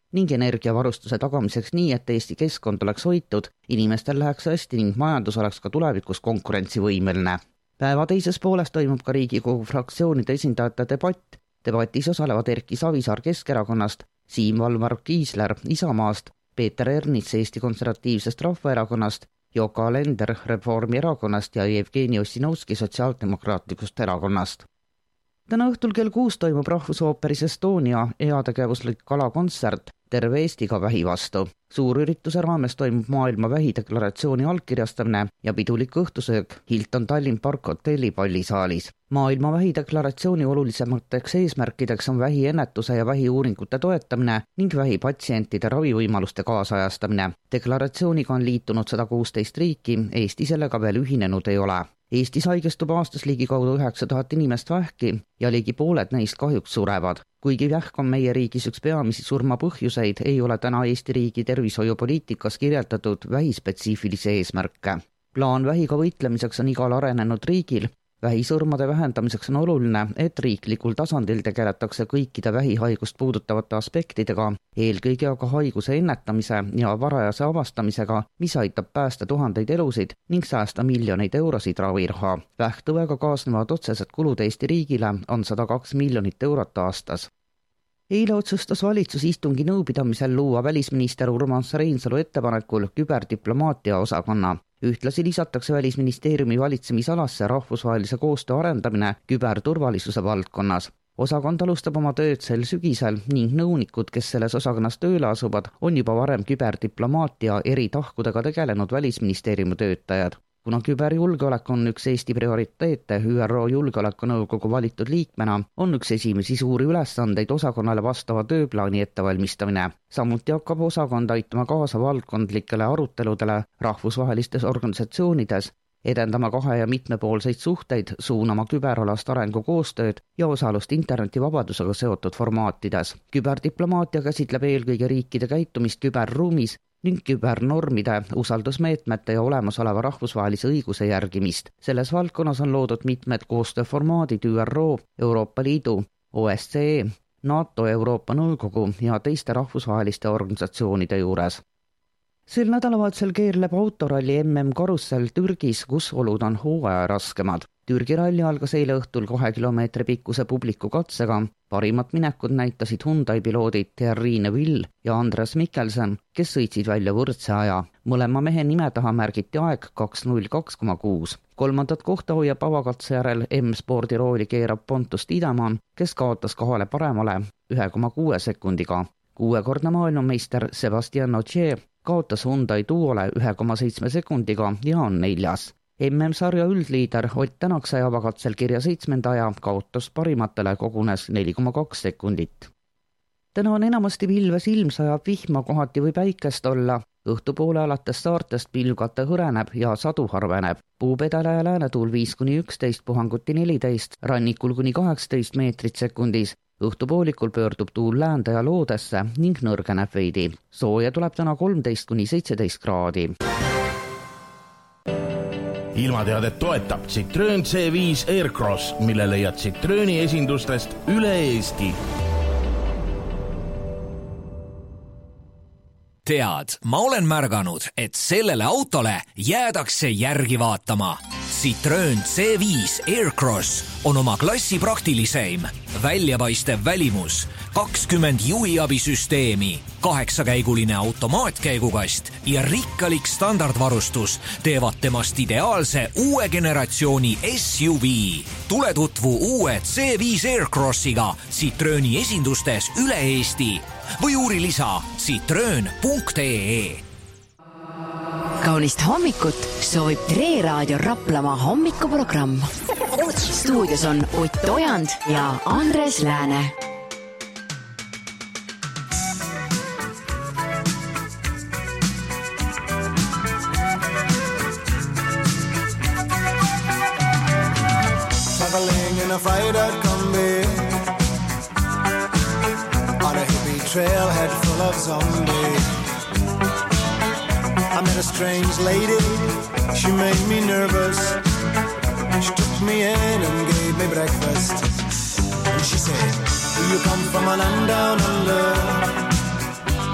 ning energiavarustuse tagamiseks nii, et Eesti keskkond oleks hoitud, inimestel läheks hästi ning majandus oleks ka tulevikus konkurentsivõimeline. Päeva teises pooles toimub ka Riigikogu fraktsioonide esindajate debatt. Debatis osalevad Erki Savisaar Keskerakonnast, Siim Valmar Kiisler Isamaast, Peeter Ernits Eesti Konservatiivsest Rahvaerakonnast, Yoko Alender Reformierakonnast ja Jevgeni Ossinovski Sotsiaaldemokraatlikust erakonnast. Täna õhtul kell 6 toimub Rahvusooperis Estonia heategevuslik galakontsert Terve Eestiga vähi vastu. Suurürituse raames toimub maailma vähideklaratsiooni allkirjastamine ja pidulik õhtusöök Hilton Tallinn Park hotelli pallisaalis. Maailma vähideklaratsiooni olulisemateks eesmärkideks on vähiennetuse ja vähiuuringute toetamine ning vähipatsientide ravivõimaluste kaasajastamine. Deklaratsiooniga on liitunud 116 riiki, Eesti sellega veel ühinenud ei ole. Eestis haigestub aastas ligikaudu 9000 inimest vähki ja ligi pooled neist kahjuks surevad. Kuigi vähk on meie riigis üks peamisi surmapõhjuseid, ei ole täna Eesti riigi tervishoiupoliitikas kirjeldatud vähispetsiifilisi eesmärke. Plaan vähiga võitlemiseks on igal arenenud riigil. Vähisurmade vähendamiseks on oluline, et riiklikul tasandil tegeletakse kõikide vähihaigust puudutavate aspektidega, eelkõige aga haiguse ennetamise ja varajase avastamisega, mis aitab päästa tuhandeid elusid ning säästa miljoneid eurosid raviraha. Vähktõvega kaasnevad otsesed kulud Eesti riigile on 102 miljonit eurot aastas. Eile otsustas valitsus istungi nõupidamisel luua välisminister Urmas Reinsalu ettepanekul küberdiplomaatia osakonna. Ühtlasi lisatakse Välisministeeriumi valitsemisalasse rahvusvahelise koostöö arendamine küberturvalisuse valdkonnas. Osakond alustab oma tööd sel sügisel ning nõunikud, kes selles osakonnas tööle asuvad, on juba varem küberdiplomaatia eri tahkudega tegelenud Välisministeeriumi töötajad. Kuna küberjulgeolek on üks Eesti prioriteete ÜRO Julgeolekunõukogu valitud liikmena, on üks esimesi suuri ülesandeid osakonnale vastava tööplaani ettevalmistamine. Samuti hakkab osakond aitama kaasa valdkondlikele aruteludele rahvusvahelistes organisatsioonides, edendama kahe- ja mitmepoolseid suhteid, suunama küberalast arengukoostööd ja osalust internetivabadusega seotud formaatides. Küberdiplomaatia käsitleb eelkõige riikide käitumist küberruumis ning kübernormide, usaldusmeetmete ja olemasoleva rahvusvahelise õiguse järgimist. Selles valdkonnas on loodud mitmed koostööformaadid ÜRO, Euroopa Liidu, OSCE, NATO, Euroopa Nõukogu ja teiste rahvusvaheliste organisatsioonide juures. Sel nädalavahetusel keerleb autoralli MM Karussell Türgis, kus olud on hooaja raskemad. Türgi ralli algas eile õhtul 2 kilomeetri pikkuse publiku katsega. Parimat minekud näitasid Hyundai piloodid Thierry Neuville ja Andres Mikkelsen, kes sõitsid välja võrdse aja. Mõlema mehe nime taha märgiti aeg 2:02,6. Kolmandat kohta hoiab avakatse järel M-spordi rooli keerab Pontus Tidemann, kes kaotas kohale paremale 1,6 sekundiga. 6-kordne maailmameister Sebastian Ogier kaotas Hyundai duole 1,7 sekundiga ja on 4. MM-sarja üldliider Ott Tänak sai avakatsel kirja 7. aja, kaotas parimatele kogunes 4,2 sekundit. Täna on enamasti pilves ilm, sajab vihma, kohati või päikest olla. Õhtupoole alates saartest pilvkate hõreneb ja sadu harveneb. Puupedale ja läänetuul 5-11, puhanguti 14, rannikul kuni 18 meetrit sekundis. Õhtupoolikul pöördub tuul läände ja loodesse ning nõrgeneb veidi. Sooja tuleb täna 13-17 kraadi. Ilmateadet toetab Citroen C5 Aircross, mille leiad Citroeni esindustest üle Eesti. Tead, ma olen märganud, et sellele autole jäädakse järgi vaatama. Citroen C5 Aircross on oma klassi praktiliseim, väljapaistev välimus, 20 juhiabisüsteemi, 8-käiguline automaatkäigukast ja rikkalik standardvarustus teevad temast ideaalse uue generatsiooni SUV. Tule tutvu uue C5 Aircrossiga Citroeni esindustes üle Eesti või uuri lisa citroen.ee. Kaunist hommikut soovib Tre Raadio Raplamaa hommikuprogramm. Stuudios on Ott Ojand ja Andres Lääne. Traveling in a fried-out combi on a hippie trailhead full of zombies. I met a strange lady, she made me nervous. She took me in and gave me breakfast. And she said, do you come from a land down under?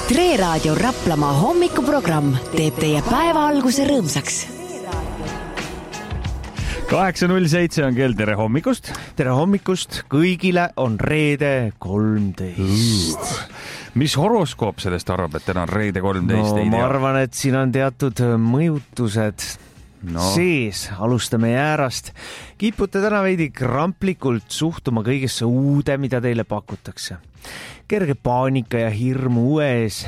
Tre Raadio Raplamaa hommikuprogramm teeb teie päeva alguse rõõmsaks. 8.07 on kell, tere hommikust. Tere hommikust, kõigile on reede 13. Mis horoskoop sellest arvab, et täna on reede 13? No, ma arvan, et siin on teatud mõjutused sees. Alustame jäärast. Kipute täna veidi kramplikult suhtuma kõigesse uude, mida teile pakutakse. Kerge paanika ja hirmu uue ees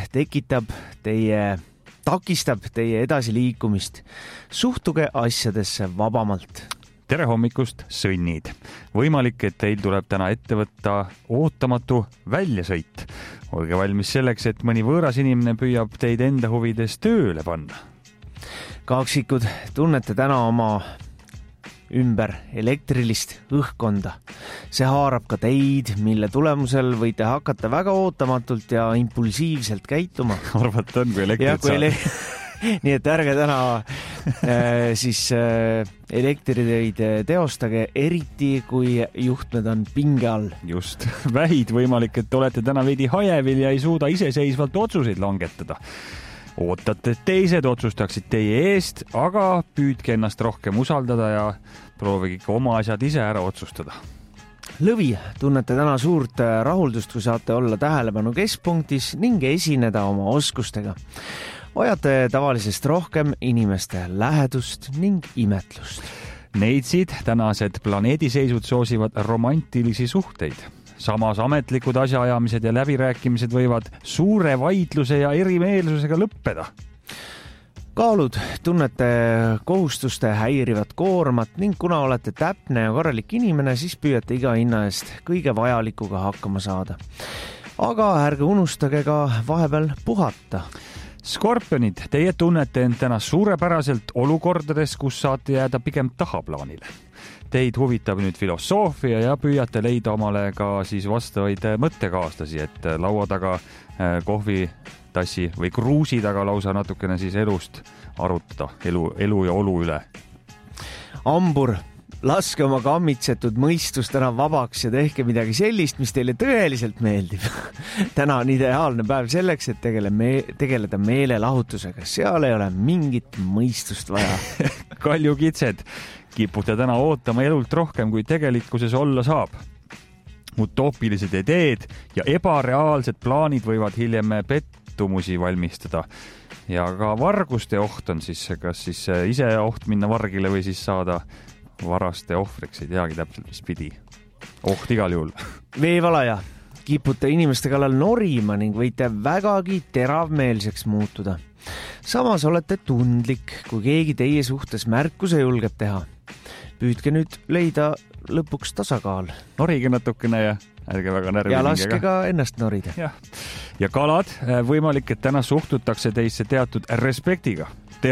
takistab teie edasiliikumist. Suhtuge asjadesse vabamalt. Tere hommikust, sõnnid. Võimalik, et teil tuleb täna ette võtta ootamatu väljasõit. Olge valmis selleks, et mõni võõras inimene püüab teid enda huvides tööle panna. Kaksikud, tunnete täna oma ümber elektrilist õhkkonda. See haarab ka teid, mille tulemusel võite hakata väga ootamatult ja impulsiivselt käituma. Arvat on, kui elektrit saab. Nii et ärge täna elektritöid teostage, eriti kui juhtmed on pinge all. Just, vähid võimalik, et olete täna veidi hajevil ja ei suuda iseseisvalt otsuseid langetada. Ootate, et teised otsustaksid teie eest, aga püüdke ennast rohkem usaldada ja proovige ikka oma asjad ise ära otsustada. Lõvi, tunnete täna suurt rahuldust, kui saate olla tähelepanu keskpunktis ning esineda oma oskustega. Vajate tavalisest rohkem inimeste lähedust ning imetlust. Neitsid, tänased planeediseisud soosivad romantilisi suhteid. Samas ametlikud asjaajamised ja läbirääkimised võivad suure vaidluse ja erimeelsusega lõppeda. Kaalud, tunnete kohustuste häirivat koormat ning kuna olete täpne ja korralik inimene, siis püüate iga hinna eest kõige vajalikuga hakkama saada. Aga ärge unustage ka vahepeal puhata. Skorpionid, teie tunnete end täna suurepäraselt olukordades, kus saate jääda pigem tahaplaanile. Teid huvitab nüüd filosoofia ja püüate leida omale ka siis vastavaid mõttekaaslasi, et laua taga kohvitassi või kruusi taga lausa natukene siis elust arutada, elu ja olu üle. Ambur, laske oma kammitsetud mõistus täna vabaks ja tehke midagi sellist, mis teile tõeliselt meeldib. Täna on ideaalne päev selleks, et tegeleda meelelahutusega. Seal ei ole mingit mõistust vaja. Kaljukitsed, kipute täna ootama elult rohkem, kui tegelikkuses olla saab. Utoopilised ideed ja ebareaalsed plaanid võivad hiljem pettumusi valmistada. Ja ka varguste oht on siis, kas siis ise oht minna vargile või siis saada varaste ohvriks, ei teagi täpselt, mis pidi. Oht igal juhul. Veevalaja, kipute inimeste kallal norima ning võite vägagi teravmeelseks muutuda. Samas olete tundlik, kui keegi teie suhtes märkuse julgeb teha. Püüdke nüüd leida lõpuks tasakaal. Norige natukene ja ärge väga närvi. Ja laske ka ennast norida. Ja kalad, võimalik, et täna suhtutakse teisse teatud respektiga.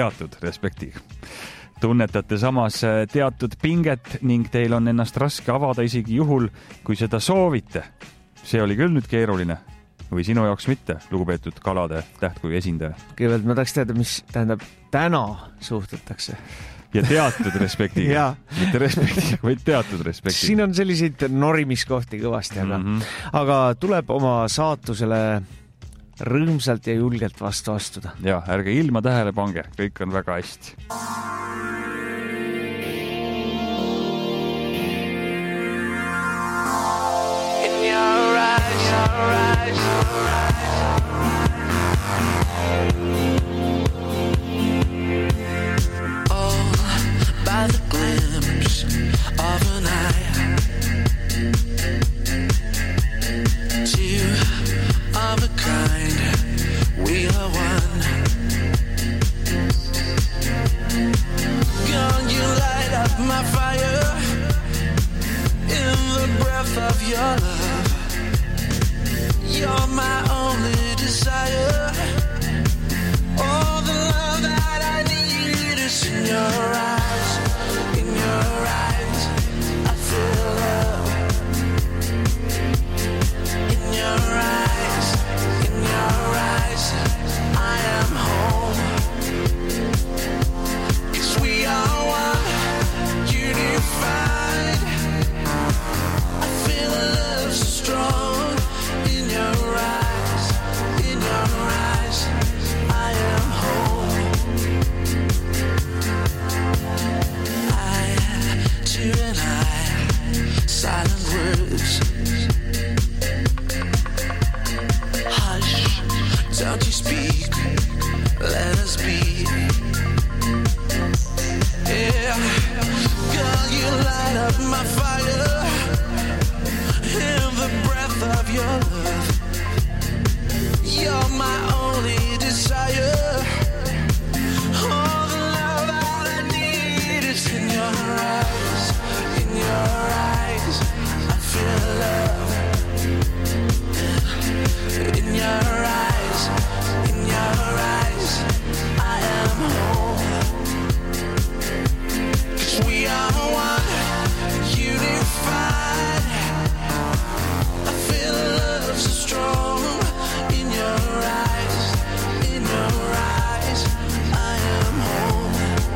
Tunnetate samas teatud pinget ning teil on ennast raske avada isegi juhul, kui seda soovite. See oli küll nüüd keeruline. Või sinu jaoks mitte, lugupeetud kalade tähtkuju esindaja. Kõigepealt ma tahaks teada, mis tähendab täna suhtutakse. Ja teatud respektiga. Mitte respektiga, vaid teatud respektiga. Siin on selliseid norimiskohti kõvasti, aga tuleb oma saatusele rõõmsalt ja julgelt vastu astuda. Ja, ärge ilma tähele pange, kõik on väga hästi. By the glimpse of an eye, two of a kind, we are one. Can you light up my fire in the breath of your love? You're my only desire. All the love that I need is in your eyes. In your eyes, I feel love. In your eyes, I am home. 'Cause we are one, unified. I feel love so strong. In your eyes, up my fire in the breath of your love. You're my only desire. All the love that I need is in your eyes. In your eyes, I feel love. In your eyes, in your eyes, I am home. 'Cause we are one, unified. I feel love so strong. In your eyes, in your eyes, I am home.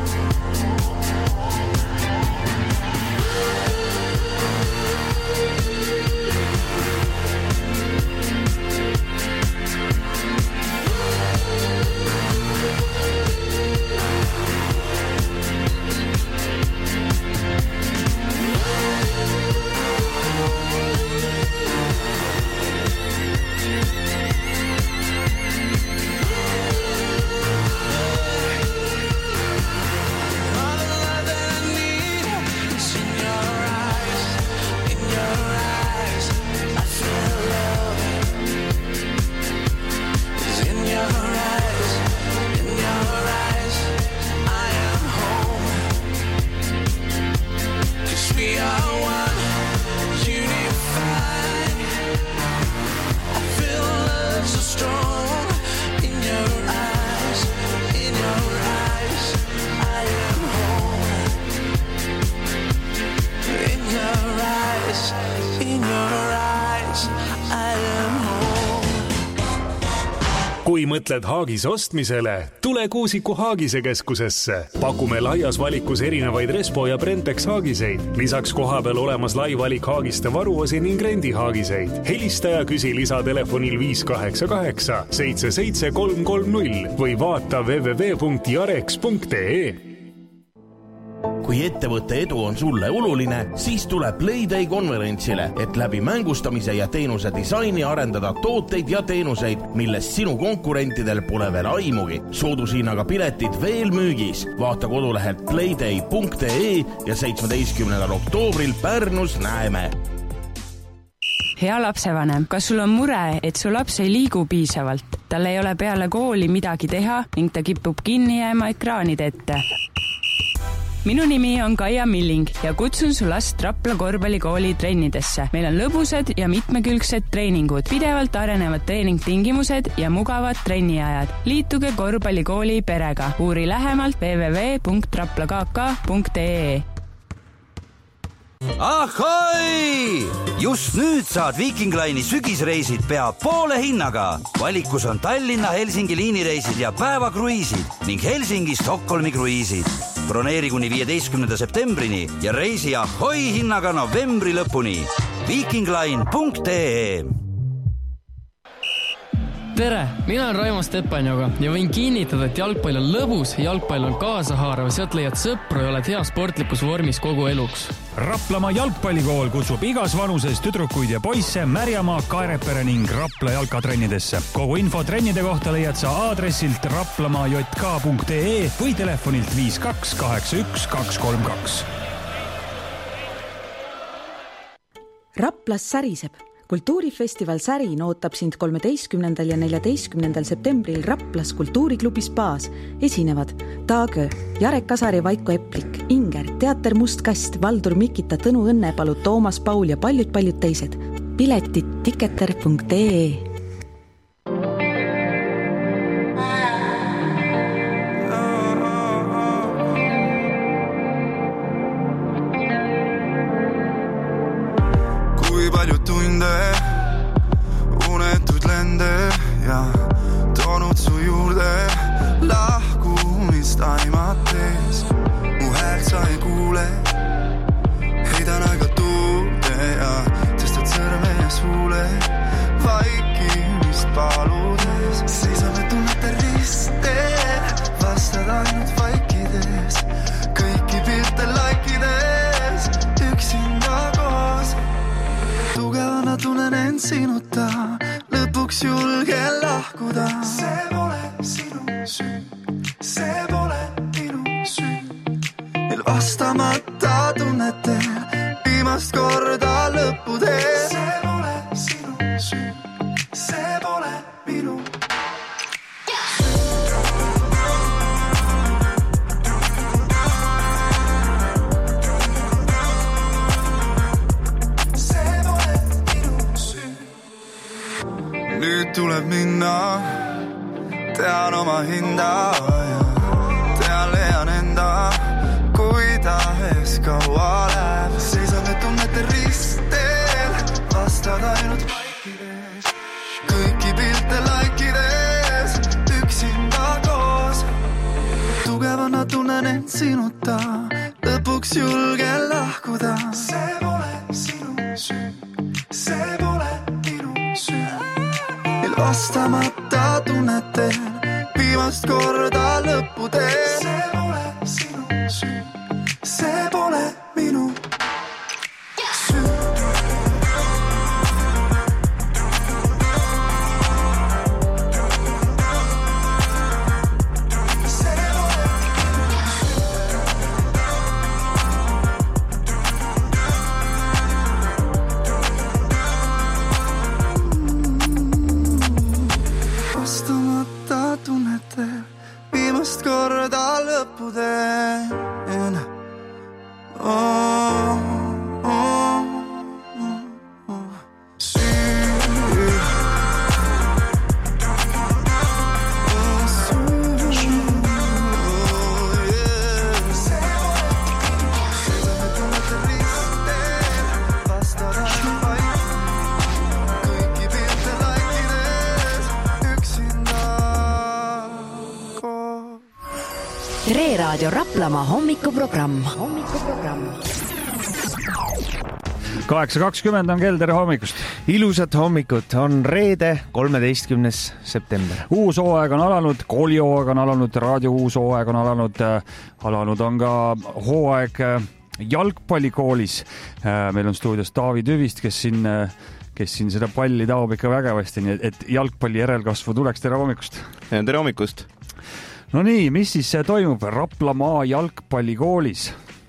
Kui mõtled haagise ostmisele, tule Kuusiku Haagise keskusesse. Pakume laias valikus erinevaid Respo ja Brentex haagiseid. Lisaks kohapeal olemas lai valik haagiste varuosi ning rendihaagiseid. Helista ja küsi lisatelefonil 588 77330 või vaata www.jarex.ee. Kui ettevõtte edu on sulle oluline, siis tuleb Playday konverentsile, et läbi mängustamise ja teenuse disaini arendada tooteid ja teenuseid, millest sinu konkurentidel pole veel aimugi. Soodushinnaga piletid veel müügis. Vaata kodulehelt playday.ee ja 17. oktoobril Pärnus näeme. Hea lapsevanem, kas sul on mure, et su laps ei liigu piisavalt? Tal ei ole peale kooli midagi teha ning ta kipub kinni jääma ekraanide ette. Minu nimi on Kaia Milling ja kutsun su last Rapla korvpallikooli trennidesse. Meil on lõbusad ja mitmekülgsed treeningud, pidevalt arenevad treeningtingimused ja mugavad trenniajad. Liituge korvpallikooli perega. Uuri lähemalt www.raplakk.ee. Ahoi! Just nüüd saad Viking Line'i sügisreisid pea poole hinnaga. Valikus on Tallinna-Helsingi liinireisid ja päevakruiisid ning Helsingi-Stockholmi kruiisid. Broneeri kuni 15. septembrini ja reisi ahoi hinnaga novembri lõpuni. vikingline.ee. Tere, mina olen Raimo Stepanjoga ja võin kinnitada, et jalgpall on lõbus, jalgpall on kaasahaarav, sealt leiad sõpru ja oled hea sportlikus vormis kogu eluks. Raplamaa jalgpallikool kutsub igas vanuses tüdrukuid ja poisse Märjamaa, Kaerepere ning Rapla jalkatrennidesse. Kogu info trennide kohta leiad sa aadressilt raplamajk.ee või telefonilt 5281 232. Raplas säriseb. Kultuurifestival Särin ootab sind 13. ja 14. septembril Raplas kultuuriklubis Baas. Esinevad Taagö, Jarek Kasar ja Vaiko Eplik, Inger, Teater Mustkast, Valdur Mikita, Tõnu Õnnepalu, Toomas Paul ja paljud teised. Piletid tiketer.ee. Kui palju tunde, unetud lende ja toonud su juurde lahkumist aimates. Mu häält sa ei kuule, heidan aega tuulde ja tõstad sõrme ja suule vaikimist paludes. Seisame tunnete ristel, vastad ainult vaikides, kõiki pilte laikides, üksinda koos. Tugevana tunnen end sinuta, lõpuks julgen lahkuda. See pole sinu süü, see pole minu süü. Veel vastamata tunnetel tuleb minna, tean oma hinda ja tean leian enda, kui tahes kaua läheb. Seisan need tunnete ristel, vastad ainult vaikides, kõiki pilte laikides, üksinda koos. Tugevana tunnen end sinuta, lõpuks julgen lahkuda. See pole sinu süü, see pole minu süü. Vastamata tunnetel, viimast korda lõppudel. See pole sinu süü, see pole minu süü. Vastamata tunnetel, viimast korda lõppudel. Tre Raadio Raplamaa hommikuprogramm. 8.20 on kell, tere hommikust. Ilusat hommikut, on reede, 13. september. Uus hooaeg on alanud, koolihooaeg on alanud, raadio uus hooaeg on alanud. Alanud on ka hooaeg jalgpallikoolis. Meil on stuudios Taavi Tüvist, kes siin seda palli taob ikka vägevasti, nii et jalgpalli järelkasvu tuleks. Tere hommikust. Tere hommikust. No nii, mis siis toimub Raplamaa jalgpallikoolis?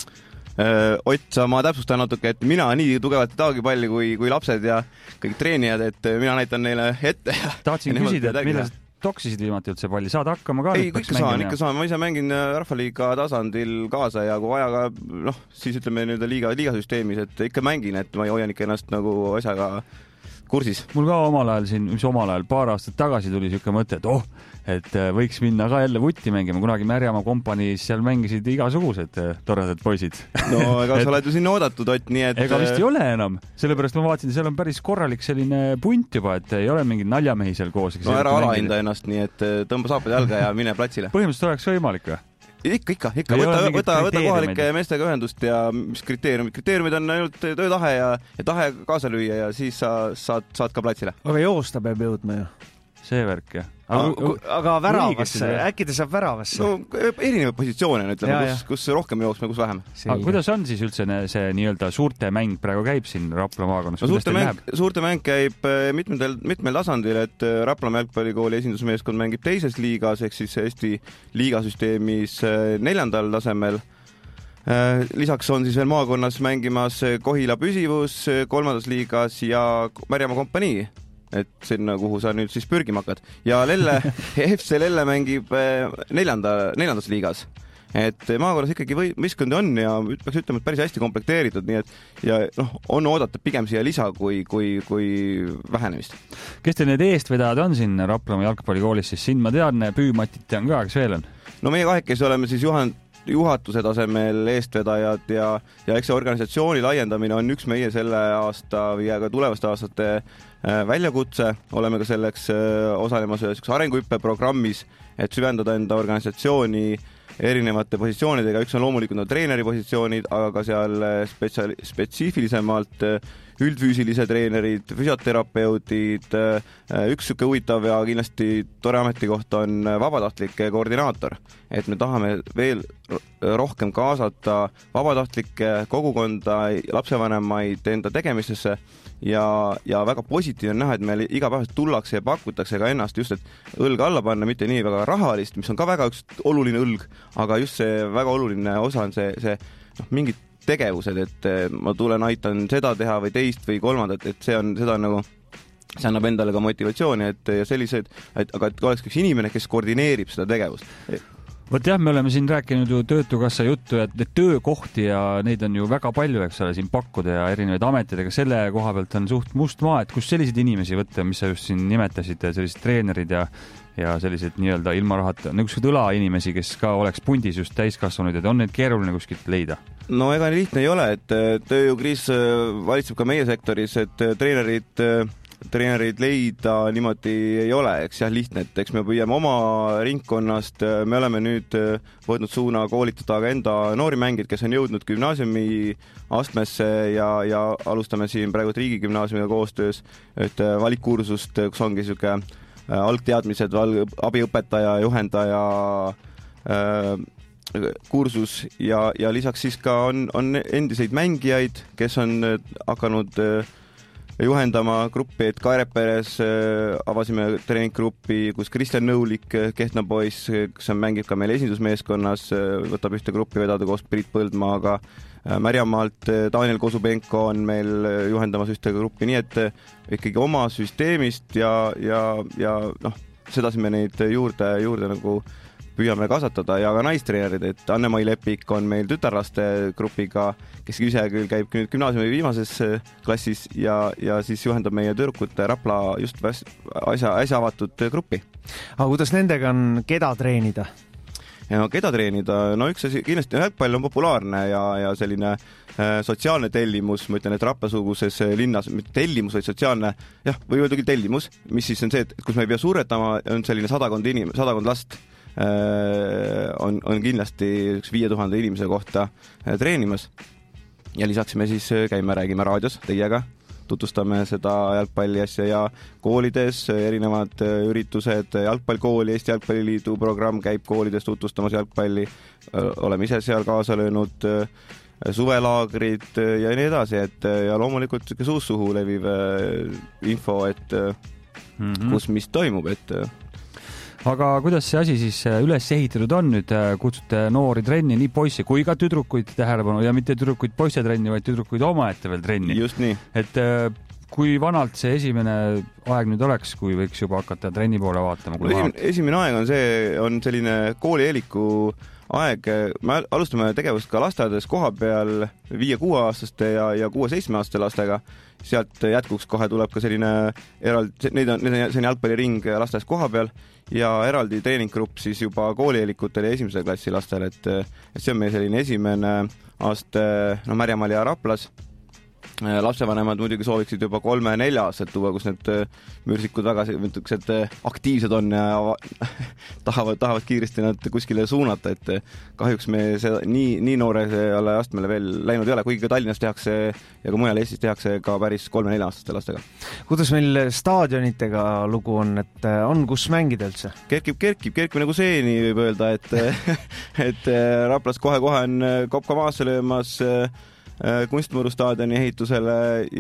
Ott, ma täpsustan natuke, et mina nii tugevalt ei taagi palli kui lapsed ja kõik treenijad, et mina näitan neile ette. Tahtsin küsida, et millal toksisid viimati üldse palli? Saad hakkama ka? Ei, ikka saan. Ma ise mängin rahvaliiga tasandil kaasa ja kui vaja ka, siis ütleme nüüd liigasüsteemis, et ikka mängin, et ma hoian ikka ennast nagu asjaga kursis. Mul ka omal ajal, paar aastat tagasi tuli siuke mõte, et võiks minna ka jälle vutti mängima. Kunagi Märjamaa kompaniis seal mängisid igasugused toredad poisid. No ega sa oled ju sinna oodatud, Ott, nii et... Ega vist ei ole enam. Sellepärast ma vaatasin, seal on päris korralik selline punt juba, et ei ole mingi naljamehi seal koos. No ära alahinda ennast, nii et tõmba saapad jalga ja mine platsile. Põhimõtteliselt oleks võimalik või? Ikka. Võta kohalike meestega ühendust ja mis kriteeriumid on ainult töötahe ja tahe kaasa lüüa ja siis sa saad ka platsile. Aga joosta peab jõudma ju. See värk, jah. Aga väravasse, äkki ta saab väravasse? No erinevad positsioone, ütleme, kus rohkem jooksma, kus vähem. Aga kuidas on siis üldse see nii-öelda suurte mäng praegu käib siin Rapla maakonnas? Suurte mäng käib mitmel tasandil, et Raplamaa jalgpallikooli esindusmeeskond mängib teises liigas, ehk siis Eesti liigasüsteemis 4. tasemel. Lisaks on siis veel maakonnas mängimas Kohila püsivus 3. liigas ja Märjamaa kompanii, et sinna, kuhu sa nüüd siis pürgima hakkad. Ja FC Lelle mängib 4. liigas. Et maakonnas ikkagi võistkondi on ja peaks ütlema, et päris hästi komplekteeritud, nii et on oodata pigem siia lisa kui vähenemist. Kes te need eestvedajad on siin Raplamaa jalgpallikoolis, siis siin ma tean, Püümatite on ka, kes veel on? No meie kahekesi oleme siis juhatuse tasemel eestvedajad ja eks see organisatsiooni laiendamine on üks meie selle aasta või ka tulevaste aastate väljakutse. Oleme ka selleks osalemas arenguhüppe programmis, et süvendada enda organisatsiooni erinevate positsioonidega. Üks on loomulikult treeneri positsioonid, aga ka seal spetsiifilisemalt üldfüüsilise treenerid, füsioterapeudid. Üks süke huvitav ja kindlasti tore ametikoht on vabatahtlike koordinaator, et me tahame veel rohkem kaasata vabatahtlikke kogukonda, lapsevanemaid enda tegemistesse ja väga positiivne näha, et meil igapäevaselt tullakse ja pakutakse ka ennast just, et õlga alla panna, mitte nii väga rahalist, mis on ka väga üks oluline õlg, aga just see väga oluline osa on see mingid tegevused, et ma tulen, aitan seda teha või teist või kolmandat, et see annab endale ka motivatsiooni, et sellised, aga et oleks üks inimene, kes koordineerib seda tegevust. Vot jah, me oleme siin rääkinud ju Töötukassa juttu, et need töökohti ja neid on ju väga palju, eks ole, siin pakkuda ja erinevaid ameteid, aga selle koha pealt on suht must maa, et kus selliseid inimesi võtta, mis sa just siin nimetasid, sellised treenerid ja sellised nii-öelda ilma rahata, niisugused õlainimesi, kes ka oleks pundis just täiskasvanud, et on neid keeruline kuskilt leida? No ega nii lihtne ei ole, et tööjõukriis valitseb ka meie sektoris, et treenerid leida niimoodi ei ole, eks jah, lihtne, et eks me püüame oma ringkonnast, me oleme nüüd võtnud suuna koolitada ka enda noori mängid, kes on jõudnud gümnaasiumi astmesse ja alustame siin praegu riigigümnaasiumiga koostöös et valikkursust, kus ongi niisugune algteadmised, abiõpetaja, juhendaja kursus ja lisaks siis ka on endiseid mängijaid, kes on hakanud juhendama gruppi, et Kaireperes avasime treeninggruppi, kus Kristjan Nõulik, Kehtna poiss, kes mängib ka meil esindusmeeskonnas, võtab ühte gruppi vedada koos Priit Põldmaaga. Märjamaalt Daniel Kosubenko on meil juhendamas ühte gruppi, nii et ikkagi oma süsteemist ja noh, sedasi me neid juurde nagu püüame kasvatada ja ka naistreenerid, et Anne-Mai Lepik on meil tütarlaste grupiga, kes ise küll käib nüüd gümnaasiumi viimases klassis ja siis juhendab meie tüdrukute Rapla just äsja avatud gruppi. Aga kuidas nendega on, keda treenida? Ja no keda treenida? No üks asi, kindlasti jalgpall on populaarne ja selline sotsiaalne tellimus, ma ütlen, et Rapla-suguses linnas, mitte tellimus, vaid sotsiaalne, jah, või öelda küll tellimus, mis siis on see, et kus me ei pea suuretama, on selline sadakond last, on kindlasti 5000 inimese kohta treenimas ja lisaks me siis räägime raadios teiega, tutvustame seda jalgpalli asja ja koolides erinevad üritused, jalgpallkooli, Eesti Jalgpalliliidu programm käib koolides tutvustamas jalgpalli, oleme ise seal kaasa löönud, suvelaagrid ja nii edasi, et ja loomulikult suus-suhu leviv info, et kus mis toimub, et aga kuidas see asi siis üles ehitatud on nüüd? Kutsute noori trenni, nii poisse kui ka tüdrukuid tähelepanu ja mitte tüdrukuid poisse trenni, vaid tüdrukuid omaette veel trenni. Just nii. Et kui vanalt see esimene aeg nüüd oleks, kui võiks juba hakata trenni poole vaatama? Esimene aeg on selline koolieeliku aeg. Me alustame tegevust ka lasteaedades koha peal 5-6-aastaste ja 6-7-aastaste lastega. Sealt jätkuks kohe tuleb ka selline selline jalgpalliring lasteaias koha peal ja eraldi treeninggrupp siis juba koolieelikutele ja esimese klassi lastele, et see on meie selline esimene aasta Märjamaal ja Raplas. Lapsevanemad muidugi sooviksid juba 3-4 aastat tuua, kus need mürsikud väga aktiivsed on ja tahavad kiiresti nad kuskile suunata, et kahjuks me nii noorele astmele veel läinud ei ole, kuigi ka Tallinnas tehakse ja ka mujal Eestis tehakse ka päris 3-4 aastaste lastega. Kuidas meil staadionitega lugu on, et on kus mängida üldse? Kerkib nagu seeni võib öelda, et Raplas kohe on kopka maasse löömas Kunstmuru staadioni ehitusele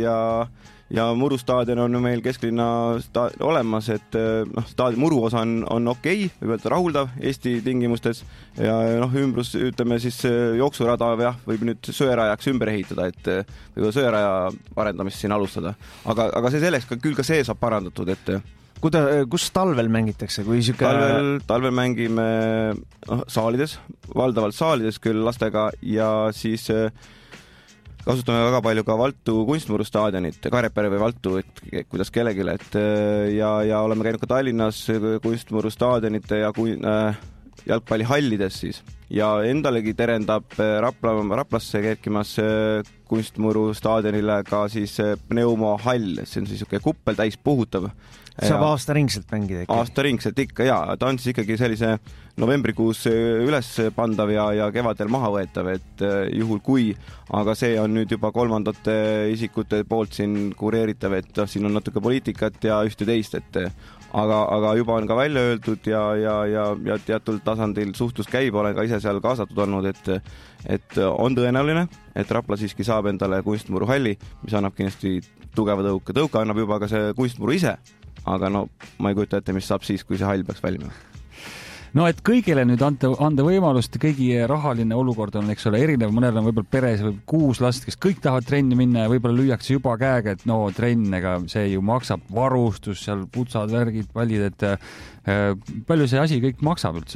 ja Muru staadion on meil kesklinna olemas, et muru osa on okei, võib öelda rahuldav Eesti tingimustes ja ümbrus, ütleme siis jooksurada võib nüüd söörajaks ümber ehitada, et võib sööraja arendamist siin alustada, aga see selleks küll ka see saab parandatud, et kus talvel mängitakse? Talvel mängime saalides, valdavalt saalides küll lastega ja siis kasutame väga palju ka Valtu Kunstmuru staadionit, Kaarepere või Valtu, et kuidas kellegile, et ja oleme käinud ka Tallinnas Kunstmuru staadionite ja jalgpallihallides siis ja endalegi terendab Raplasse kerkimas Kunstmuru staadionile ka siis pneumohall, see on siis kuppel täis puhutav. Saab aastaringselt mängida ikka? Aastaringselt ikka, jaa. Ta on siis ikkagi sellise novembrikuus üles pandav ja kevadel maha võetav, et juhul kui, aga see on nüüd juba kolmandate isikute poolt siin kureeritav, et siin on natuke poliitikat ja ühte teist, et aga juba on ka välja öeldud ja teatud tasandil suhtlus käib, olen ka ise seal kaasatud olnud, et on tõenäoline, et Rapla siiski saab endale Kunstmuru halli, mis annab kindlasti tugeva tõuka annab juba ka see Kunstmuru ise, aga ma ei kujuta ette, mis saab siis, kui see hall peaks valmima. No et kõigile nüüd anda võimalust, kõigi rahaline olukord on, eks ole, erinev, mõnel on võib-olla peres või 6 last, kes kõik tahavad trenni minna ja võib-olla lüüakse juba käega, et trenn, ega see ju maksab, varustus, seal putsad, värgid, pallid, et palju see asi kõik maksab üldse?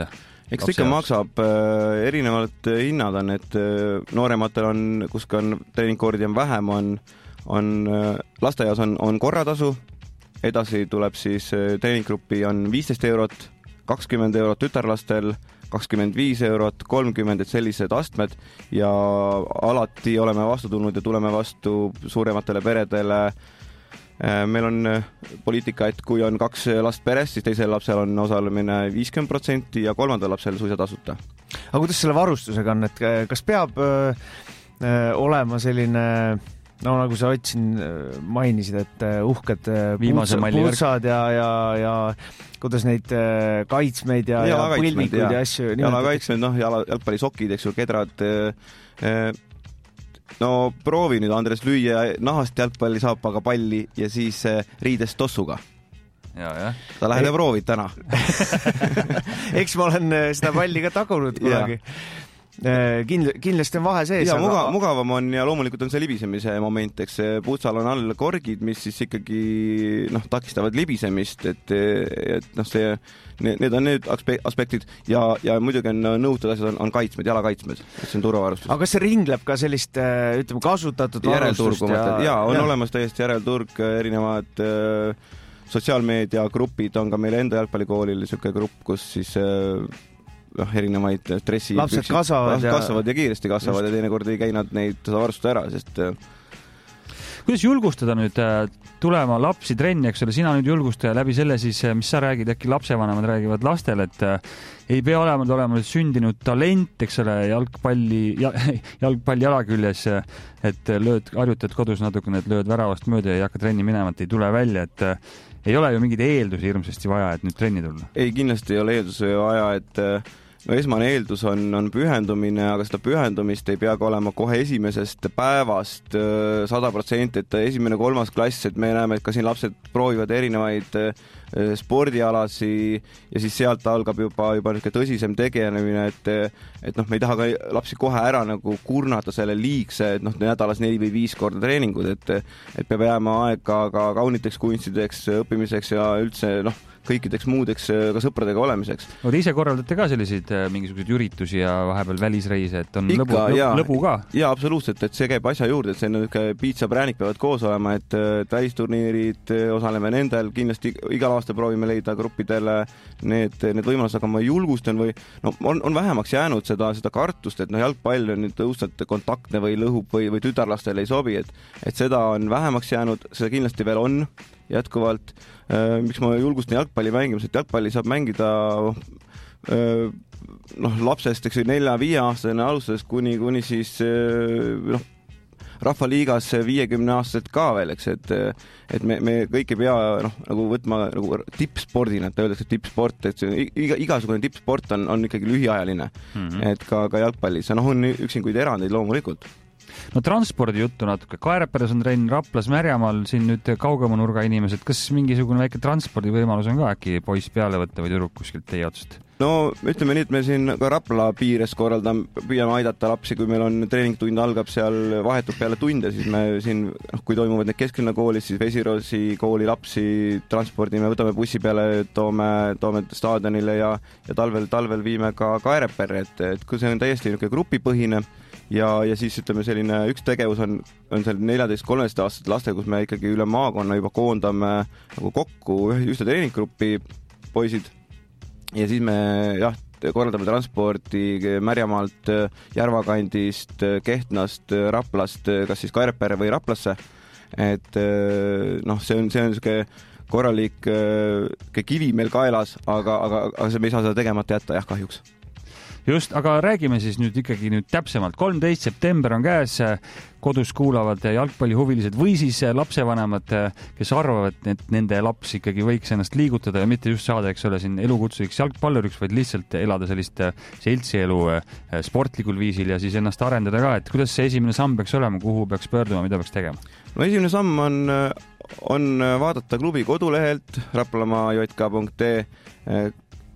eks ta ikka maksab, erinevalt hinnad on, et noorematel on, kus ka on treeningkordi on vähem, on lasteaias on korratasu, edasi tuleb siis treeninggruppi on 15 eurot, 20 eurot tütarlastel, 25 eurot, 30, et sellised astmed ja alati oleme vastu tulnud ja tuleme vastu suurematele peredele. Meil on poliitika, et kui on 2 last peres, siis teisel lapsel on osalemine 50% ja kolmandal lapsel suisa tasuta. Aga kuidas selle varustusega on, et kas peab olema selline, no nagu sa mainisid, et uhked puutsad ja kuidas neid kaitsmeid ja põlvikuid ja asju. Jalakaitsmeid, jalgpallisokid, eks ju, kedrad. No proovi nüüd, Andres, lüüa nahast jalgpallisapaga palli ja siis riidest tossuga. Ta lähed ja proovid täna. Eks ma olen seda palli ka tagunud kunagi. Kindlasti on vahe sees. Ja mugavam on ja loomulikult on see libisemise moment, eks putsal on all korgid, mis siis ikkagi takistavad libisemist, et need on need aspektid ja muidugi on nõutud asjad, on kaitsmed, jalakaitsmed, see on turvavarustus. Aga kas see ringleb ka sellist, ütleme, kasutatud varustust? On olemas täiesti järelturg, erinevad sotsiaalmeedia grupid on ka meil enda jalgpallikoolil niisugune grupp, kus siis erinevaid stressi lapsed kasvavad ja kiiresti kasvavad ja teinekord ei käi nad neid varustuda ära, sest kuidas julgustada nüüd tulema lapsi trenni, eks ole, sina nüüd julgustaja läbi selle siis, mis sa räägid, äkki lapsevanemad räägivad lastel, et ei pea olema sündinud talent, eks ole, jalgpalli jala küljes, et harjutad kodus natukene, et lööd väravast mööda ja ei hakka trenni minema, et ei tule välja, et ei ole ju mingeid eeldusi hirmsasti vaja, et nüüd trenni tulla? Ei, kindlasti ei ole eeldusi vaja, et esmane eeldus on pühendumine, aga seda pühendumist ei pea ka olema kohe esimesest päevast 100%, et esimene 3. klass, et me näeme, et ka siin lapsed proovivad erinevaid spordialasi ja siis sealt algab juba tõsisem tegelemine, et me ei taha ka lapsi kohe ära nagu kurnata selle liigse, et nädalas 4 või 5 korda treeningud, et peab jääma aega ka kauniteks kunstideks, õppimiseks ja üldse kõikideks muudeks ka sõpradega olemiseks. No te ise korraldate ka selliseid mingisuguseid üritusi ja vahepeal välisreise, et on lõbu ka? Jaa, absoluutselt, et see käib asja juurde, et see piitsa-präänik peavad koos olema, et välisturniirid osaleme nendel, kindlasti igal aastal proovime leida gruppidele need võimalused, aga ma julgustan on vähemaks jäänud seda kartust, et jalgpall on nüüd õudselt kontaktne või lõhub või tütarlastel ei sobi, et seda on vähemaks jäänud, seda kindlasti veel on jätkuvalt. Miks ma julgustan jalgpalli mängimas, et jalgpalli saab mängida lapsest 4-5-aastasena alustades kuni siis rahvaliigas 50-aastased ka veel, eks, et me kõik ei pea nagu võtma nagu tippspordina, et öeldakse tippsport, et igasugune tippsport on ikkagi lühiajaline, et ka jalgpallis on üksinguid erandeid loomulikult. No transpordi juttu natuke. Kaereperes on trenn, Raplas, Märjamaal, siin nüüd kaugema nurga inimesed. Kas mingisugune väike transpordi võimalus on ka äkki poiss peale võtta või tüdruk kuskilt teie otsast? No ütleme nii, et me siin ka Rapla piires korraldame, püüame aidata lapsi, kui meil on treeningtund algab seal vahetub peale tunde, siis me siin, kui toimuvad need kesklinna koolis, siis Vesiroosi kooli lapsi transpordime, võtame bussi peale, toome staadionile ja talvel viime ka Kaereperre, et kui see on täiesti grupipõhine ja siis ütleme selline üks tegevus on seal 14-13 aastased laste, kus me ikkagi üle maakonna juba koondame nagu kokku ühte treeninggruppi poisid ja siis me korraldame transporti Märjamaalt, Järvakandist, Kehtnast, Raplast, kas siis Kaereperre või Raplasse, et see on niisugune korralik kivi meil kaelas, aga me ei saa seda tegemata jätta, kahjuks. Just, aga räägime siis nüüd ikkagi täpsemalt. 13. september on käes, kodus kuulavad jalgpallihuvilised või siis lapsevanemad, kes arvavad, et nende laps ikkagi võiks ennast liigutada ja mitte just saada, eks ole, siin elukutsujiks jalgpalluriks, vaid lihtsalt elada sellist seltsielu sportlikul viisil ja siis ennast arendada ka, et kuidas see esimene samm peaks olema, kuhu peaks pöörduma, mida peaks tegema? No esimene samm on vaadata klubi kodulehelt raplamaa.jk.ee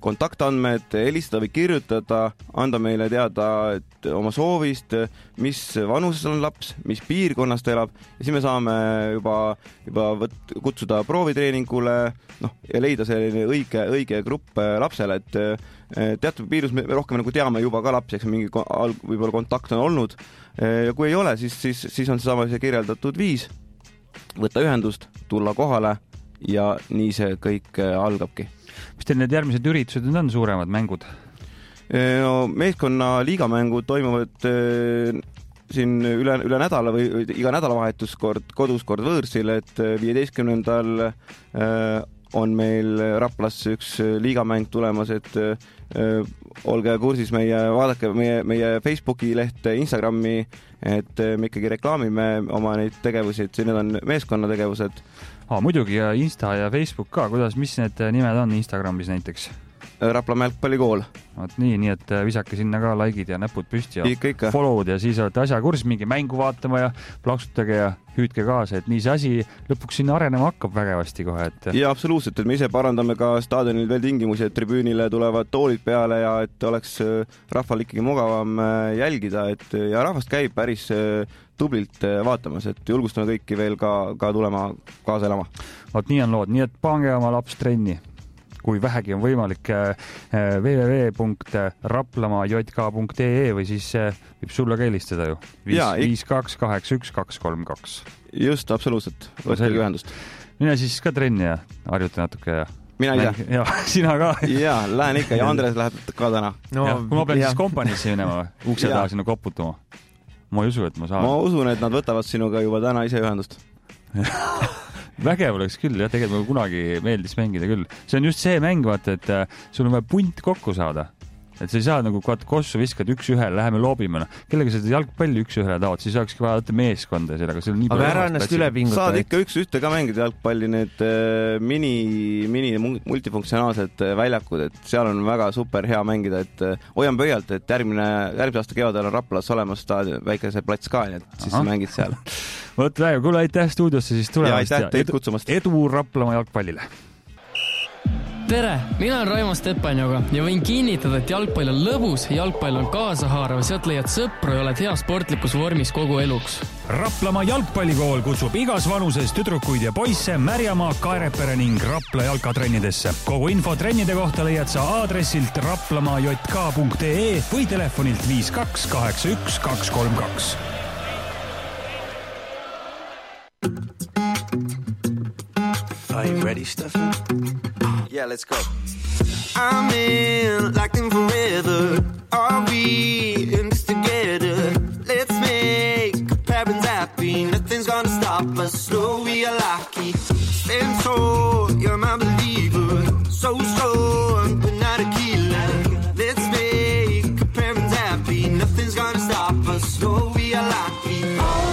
kontaktandmed, helistada või kirjutada, anda meile teada et oma soovist, mis vanuses on laps, mis piirkonnas ta elab ja siis me saame juba kutsuda proovitreeningule ja leida selline õige grupp lapsele, et teatud piirus me rohkem nagu teame juba ka lapsi, eks mingi võib-olla kontakt on olnud ja kui ei ole, siis on seesama see kirjeldatud viis, võtta ühendust, tulla kohale ja nii see kõik algabki. Mis teil need järgmised üritused on suuremad mängud? No, meeskonna liigamängud toimuvad siin üle nädala või iga nädalavahetus kord kodus, kord võõrsil, et 15. On meil Raplas üks liigamäng tulemas, et olge kursis vaadake meie Facebooki lehte, Instagrami, et me ikkagi reklaamime oma neid tegevusi, et need on meeskonna tegevused. Muidugi ja Insta ja Facebook ka, mis need nimed on Instagramis näiteks? Raplamäe jalgpallikool. Nii et visake sinna ka likeid ja näpud püsti ja ikka. Follow'd ja siis olete asja kurs, mingi mängu vaatama ja plaksutage ja hüüdke kaasa, et nii see asi lõpuks sinna arenema hakkab vägevasti kohe. Ja absoluutselt, et me ise parandame ka staadionil veel tingimusi, et tribüünile tulevad toolid peale ja et oleks rahval ikkagi mugavam jälgida, ja rahvast käib päris tublilt vaatamas, et julgustame kõiki veel ka tulema kaasa elama. Nii on lood, nii et pange oma laps trenni. Kui vähegi on võimalik www.raplamajk.ee või siis võib sulle ka helistada ju. 5281-232. Just, absoluutselt. Võtke ühendust. Mine siis ka trenni ja harjuta natuke ja... Mina ei tea. Ja, sina ka. Ja, lähen ikka ja Andres läheb ka täna. Kui ma pean siis kompaniisse minema ukse taha sinna koputama. Ma ei usu, et ma saan. Ma usun, et nad võtavad sinuga juba täna ise ühendust. Vägev oleks küll, jah, tegelikult kunagi meeldis mängida küll. See on just see mäng, vaata, et sul on vaja punt kokku saada. Et sa ei saa nagu kossu viskad 1-1, läheme loobime. Kellega sa jalgpalli 1-1 taod, siis saakski vaja võtta meeskonda sellega. Aga ära ennast üle pinguta. Saad ikka 1-1 ka mängida jalgpalli, need mini multifunktsionaalsed väljakud, et seal on väga super hea mängida, et hoian pöialt, et järgmise aasta kevadel on Raplas olemas väikese plats ka, et siis mängid seal. Võt väga, kuule, aitäh stuudiosse siis tulemast ja teid kutsumast. Edu Raplamaa jalgpallile. Tere, mina olen Raimo Stepanjoga ja võin kinnitada, et jalgpall on lõbus, jalgpall on kaasahaarav, sealt leiad sõpru ja oled hea sportlikus vormis kogu eluks. Raplamaa jalgpallikool kutsub igas vanuses tüdrukuid ja poisse Märjamaa, Kaarepere ning Rapla jalkatrennidesse. Kogu info trennide kohta leiad sa aadressilt raplamajk.ee või telefonilt 5281 232. Are you ready, Stefan? Yeah, let's go. I'm in, like them forever. Are we in this together? Let's make our parents happy. Nothing's gonna stop us. No, we are lucky. Stand tall, you're my believer. So strong, but not a killer. Let's make our parents happy. Nothing's gonna stop us. No, we are lucky.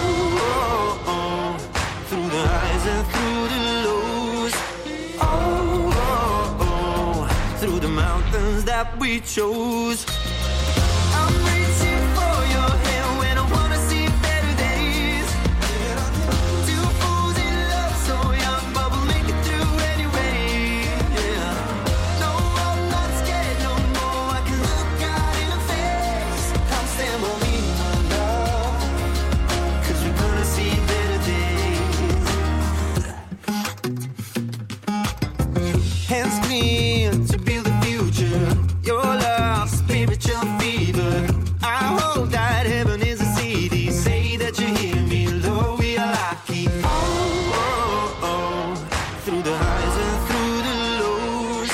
Through the highs and through the lows. Through the mountains that we chose. I'm reaching for your hand when I wanna see better days. Two fools in love, so young, but we'll make it through anyway. Yeah. No, I'm not scared no more. I can look God in the face. Come stand by me, my love, 'cause we're gonna see better days. Hands clean to build the future. Your love, spiritual fever. I hope that heaven is a city. Say that you hear me, Lord, we are lucky. Through the highs and through the lows.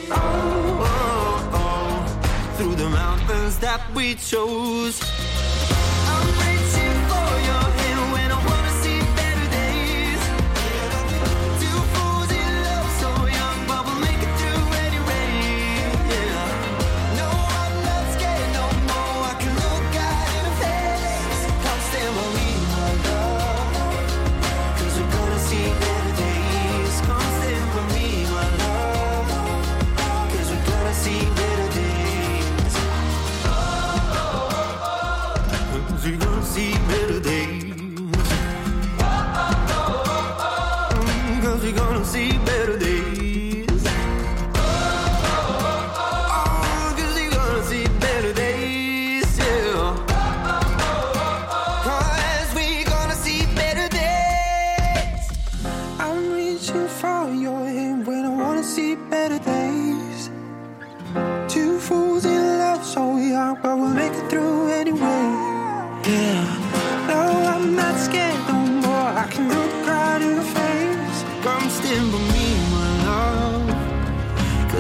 Through the mountains that we chose. I'm reaching for your hand when I wanna see better days. Two fools in love, so young, but we'll make it through anyway. Yeah. No, I'm not scared no more. I can look God in the face. Come stand by me, my love, 'cause we're gonna see better days. Come stand by me, my love, 'cause we're gonna see better days.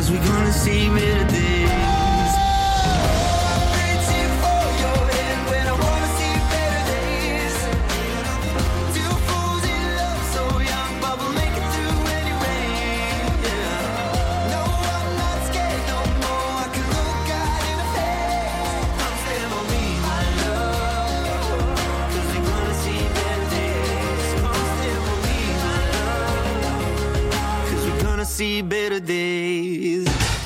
'cause we're gonna see better days. Reaching for your hand when I wanna see better days. Two fools in love, so young, but we'll make it through any rain. Yeah. No, I'm not scared no more. I can look out in the face. Come stand on me, my love, 'cause we're gonna see better days. Come stand on me, my love, 'cause we're gonna see better days.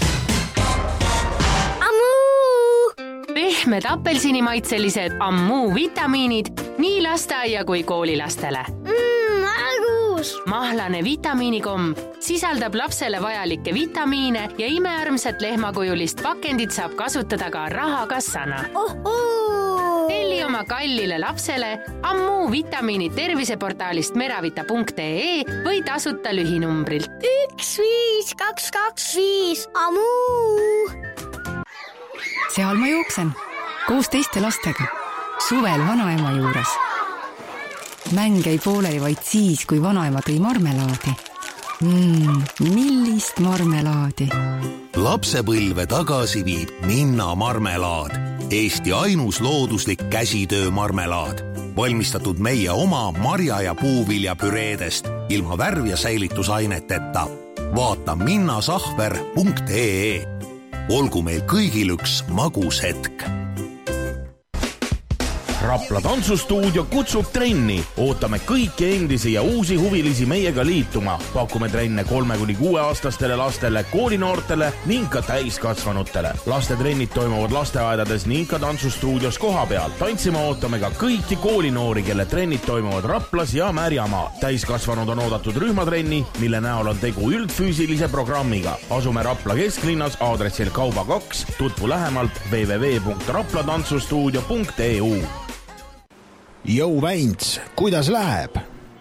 Pehmed apelsinimaitselised Ammu vitamiinid nii lasteaia kui koolilastele. Argus! Mahlane vitamiinikomm sisaldab lapsele vajalikke vitamiine ja imearmsat lehmakujulist pakendit saab kasutada ka rahakassana. Telli oma kallile lapsele Ammu vitamiinid terviseportaalist meravita.ee või tasuta lühinumbrilt 15225 Ammu. Seal ma jooksen koos teiste lastega suvel vanaema juures. Mäng ei pooleli vaid siis, kui vanaema tõi marmelaadi. Millist marmelaadi? Lapsepõlve tagasi viib Minna marmelaad. Eesti ainus looduslik käsitöö marmelaad. Valmistatud meie oma marja- ja puuviljapüreedest ilma värv- ja säilitusaineteta. Vaata minnasahver.ee. Olgu meil kõigil üks magus hetk. Rapla tantsustuudio kutsub trenni. Ootame kõiki endisi ja uusi huvilisi meiega liituma. Pakume trenne 3–6-aastastele lastele, koolinoortele ning ka täiskasvanutele. Lastetrennid toimuvad lasteaedades ning ka tantsustuudios koha peal. Tantsima ootame ka kõiki koolinoori, kelle trennid toimuvad Raplas ja Märjamaa. Täiskasvanud on oodatud rühmatrenni, mille näol on tegu üldfüüsilise programmiga. Asume Rapla kesklinnas aadressil Kauba 2. Tutvu lähemalt www.raplatantsustuudio.eu. Jou Väints, kuidas läheb?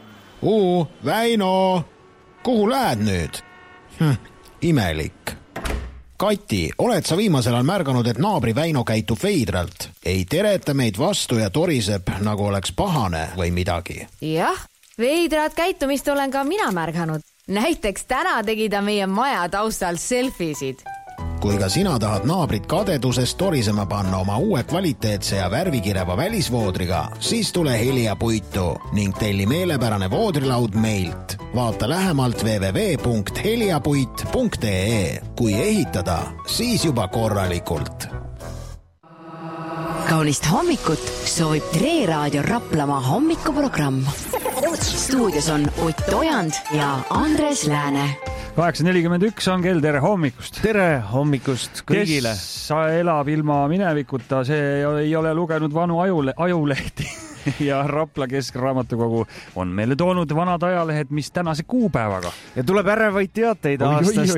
Väino, kuhu lähed nüüd? Imelik. Kati, oled sa viimasel ajal märganud, et naabri Väino käitub veidralt? Ei tereta meid vastu ja toriseb, nagu oleks pahane või midagi. Jah, veidrat käitumist olen ka mina märganud. Näiteks täna tegi ta meie maja taustal selfisid. Kui ka sina tahad naabrit kadedusest torisema panna oma uue kvaliteetse ja värvikireva välisvoodriga, siis tule Helia Puitu ning telli meelepärane voodrilaud meilt. Vaata lähemalt www.heliapuit.ee. Kui ehitada, siis juba korralikult. Kaunist hommikut soovib Tre Raadio Raplamaa hommikuprogramm. Stuudios on Ott Ojand ja Andres Lääne. 8:41 on kell, tere hommikust. Tere hommikust kõigile. Kes elab ilma minevikuta, see ei ole lugenud vanu ajulehti ja Rapla Keskraamatukogu on meile toonud vanad ajalehed, mis tänase kuupäevaga. Ja tuleb ärevaid teateid aastast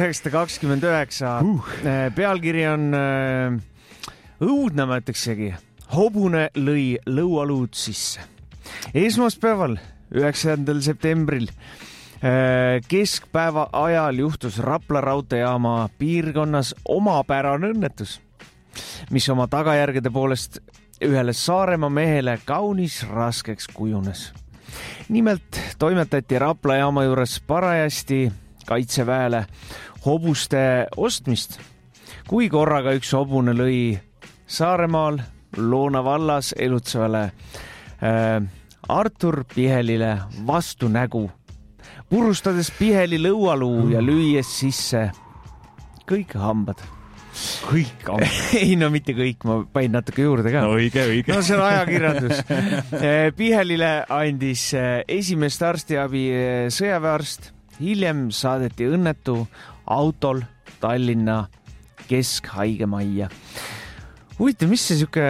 1929. Pealkiri on õudne, ma ütleksegi. Hobune lõi lõualuud sisse. Esmaspäeval, 9. septembril keskpäeva ajal juhtus Rapla raudteejaama piirkonnas omapärane õnnetus, mis oma tagajärgede poolest ühele Saaremaa mehele kaunis raskeks kujunes. Nimelt toimetati Rapla jaama juures parajasti kaitseväele hobuste ostmist, kui korraga üks hobune lõi Saaremaal Loona vallas elutsevale Artur Pihelile vastu nägu, purustades Piheli lõualuu ja lüües sisse kõik hambad. Kõik hambad? Ei, no mitte kõik, ma panin natuke juurde ka. No õige. No see on ajakirjandus. Pihelile andis esimest arstiabi sõjaväearst. Hiljem saadeti õnnetu autol Tallinna keskhaigemajja. Huvitav, mis see siuke...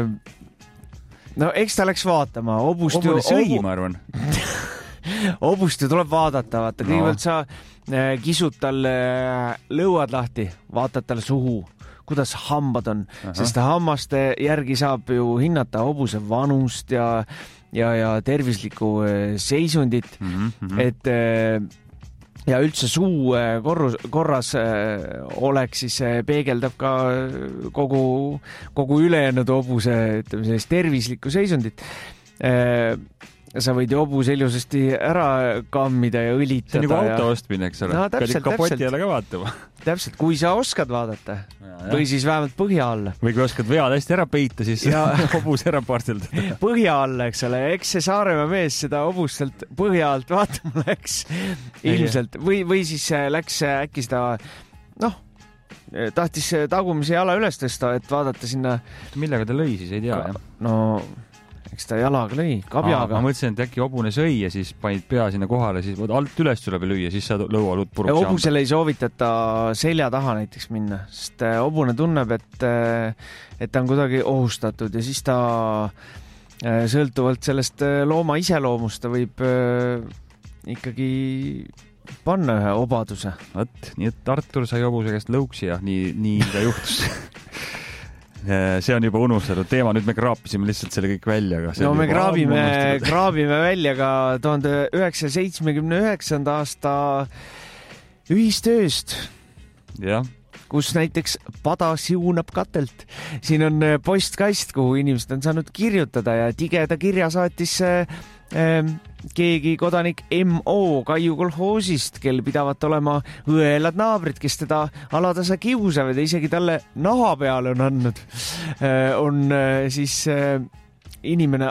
No eks ta läks vaatama. Hobune sõi, ma arvan. Hobust ju tuleb vaadata, vaata. Kõigepealt sa kisud tal lõuad lahti, vaatad tal suhu, kuidas hambad on. Sest hammaste järgi saab ju hinnata hobuse vanust ja tervislikku seisundit. Et ja üldse suu korras oleks, siis peegeldab ka kogu ülejäänud hobuse, ütleme, sellist tervislikku seisundit. sa võid hobuse ilusasti ära kammida ja õlitada. See on nagu auto ostmine, eks ole. No, täpselt, kapoti jälle ka vaatama. Täpselt, kui sa oskad vaadata. Või siis vähemalt põhja alla. Või kui oskad vead hästi ära peita, siis hobus ära parseldada. Põhja alla, eks ole. Eks see Saaremaa mees seda hobust sealt põhja alt vaatama läks ilmselt. Või siis läks äkki seda, tahtis tagumise jala üles tõsta, et vaadata sinna. Millega ta lõi siis, ei tea. No, eks ta jalaga lõi, kabjaga. Ma mõtlesin, et äkki hobune sõi ja siis panid pea sinna kohale, siis alt üles tuleb lüüa, siis sa lõualud puruks. Hobusele ei soovitata selja taha näiteks minna, sest hobune tunneb, et ta on kuidagi ohustatud ja siis ta sõltuvalt sellest looma iseloomust ta võib ikkagi panna ühe obaduse. Võt, nii et Artur sai hobuse käest lõuksi ja nii ka juhtus. See on juba unustatud teema, nüüd me kraapisime lihtsalt selle kõik välja. No me kraabime välja ka 1979. aasta ühistööst, kus näiteks pada siunab katelt. Siin on postkast, kuhu inimesed on saanud kirjutada ja tigeda kirja saatis keegi kodanik M.O. Kaiu kolhoosist, kel pidavat olema õelad naabrid, kes teda alatasa kiusavad ja isegi talle naha peale on andnud. On siis inimene,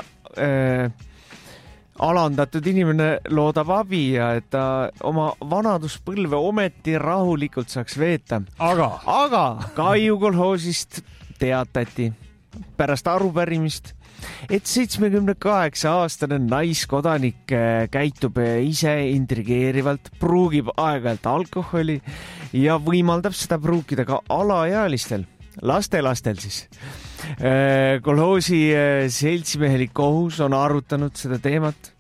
alandatud inimene loodab abi ja et ta oma vanaduspõlve ometi rahulikult saaks veeta. Aga Kaiu kolhoosist teatati pärast arupärimist, et 78-aastane naiskodanik käitub ise intrigeerivalt, pruugib aeg-ajalt alkoholi ja võimaldab seda pruukida ka alaealistel, lastelastel siis. Kolhoosi seltsimehelik kohus on arutanud seda teemat.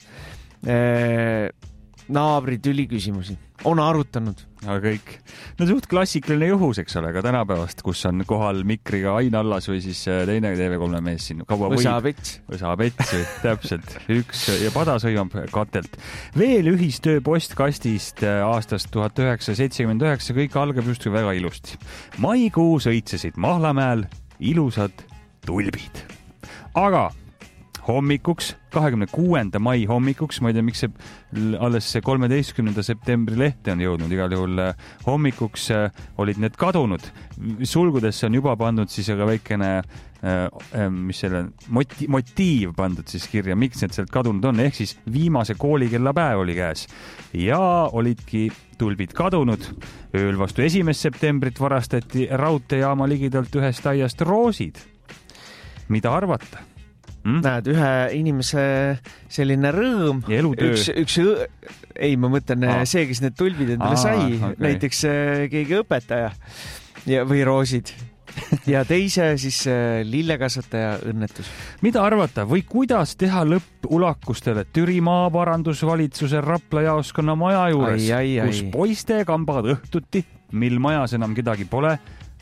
Naabri tüli küsimusi on arutanud. Aga kõik. No suht klassikaline juhus, eks ole, ka tänapäevast, kus on kohal mikriga Ain Allas või siis teine TV3 mees siin. Võsapets, täpselt. Üks ja pada sõimab katelt. Veel ühistöö postkastist aastast 1979, kõik algab justkui väga ilusti. Maikuu sõitsesid Mahlamäel ilusad tulbid. Aga hommikuks, 26. mai hommikuks, ma ei tea, miks see alles 13. septembri lehte on jõudnud, igal juhul hommikuks olid need kadunud. Sulgudesse on juba pandud siis aga väikene mis selle motiiv pandud siis kirja, miks need sealt kadunud on, ehk siis viimase koolikellapäev oli käes ja olidki tulbid kadunud. Ööl vastu 1. septembrit varastati raudteejaama ligidalt ühest aiast roosid. Mida arvata? Näed, ühe inimese selline rõõm. Ja elutöö. Ma mõtlen see, kes need tulbid endale sai. Okay. Näiteks keegi õpetaja või roosid. Ja teise siis lillekasvataja õnnetus. Mida arvata või kuidas teha lõpp ulakustele Türi maaparandusvalitsuse Rapla jaoskonna maja juures, kus poiste kambad õhtuti, mil majas enam kedagi pole,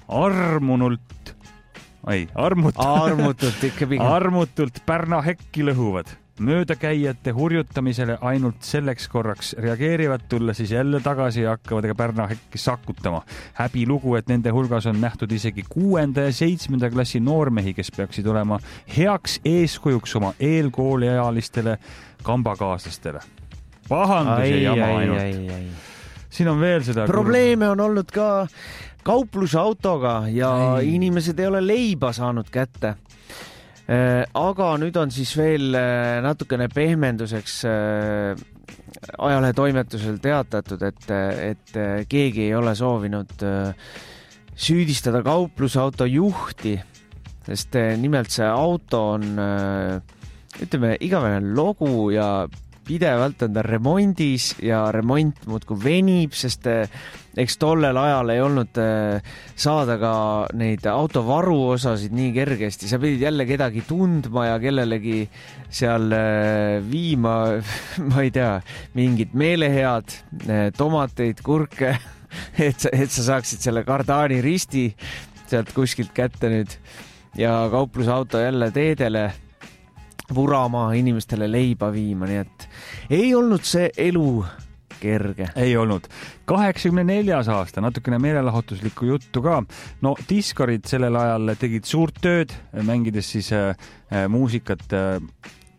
armutult Pärna hekki lõhuvad. Möödakäijate hurjutamisele ainult selleks korraks reageerivad, tulla siis jälle tagasi ja hakkavad Pärna hekki sakutama. Häbilugu, et nende hulgas on nähtud isegi 6. ja 7. klassi noormehi, kes peaksid olema heaks eeskujuks oma eelkooliealistele kambakaaslastele. Pahandus ja jama ainult. Siin on veel seda... Probleeme on olnud ka kauplusautoga ja inimesed ei ole leiba saanud kätte. Aga nüüd on siis veel natukene pehmenduseks ajalehe toimetusel teatatud, et keegi ei ole soovinud süüdistada kauplusauto juhti, sest nimelt see auto on, igavene logu ja pidevalt on ta remondis ja remont muudkui venib, sest eks tollel ajal ei olnud saada ka neid autovaruosasid nii kergesti. Sa pidid jälle kedagi tundma ja kellelegi seal viima, ma ei tea, mingid meelehead, tomateid, kurke, et sa saaksid selle kardaani risti sealt kuskilt kätte nüüd ja kauplusauto jälle teedele vurama, inimestele leiba viima, nii et ei olnud see elu kerge. Ei olnud. 84. aasta, natukene meelelahutuslikku juttu ka. No diskorid sellel ajal tegid suurt tööd, mängides siis muusikat